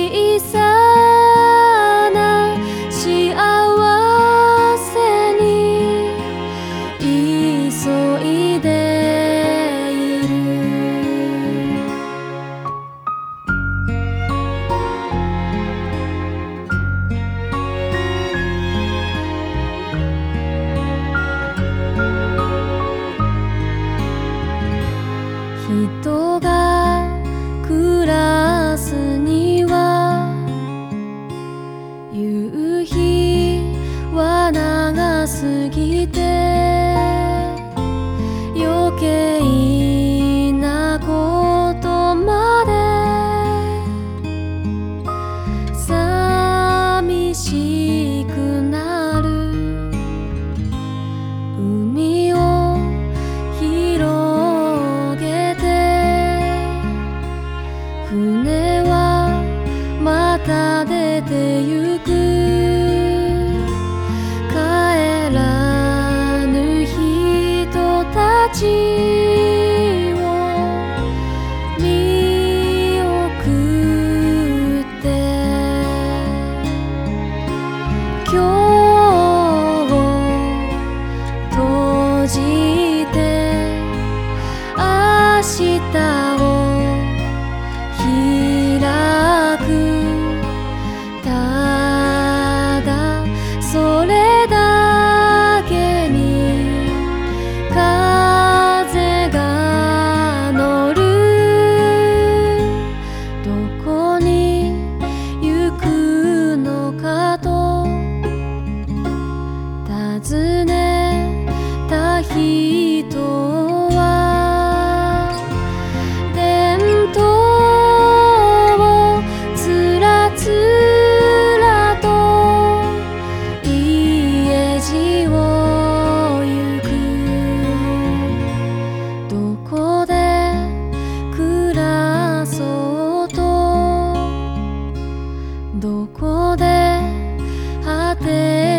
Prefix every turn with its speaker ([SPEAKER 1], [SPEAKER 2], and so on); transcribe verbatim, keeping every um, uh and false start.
[SPEAKER 1] 小さな幸せに急いでいる。人が暮らすには夕日は長すぎて余計なことまで寂しくなる。海を広げ船はまた出てゆく。帰らぬ人たちを見送って今日を閉じて明日を開く。ただそれだけに風が乗る。どこに行くのかと尋ねた人は伝統つらつらと家路を行く。どこで暮らそうとどこで果て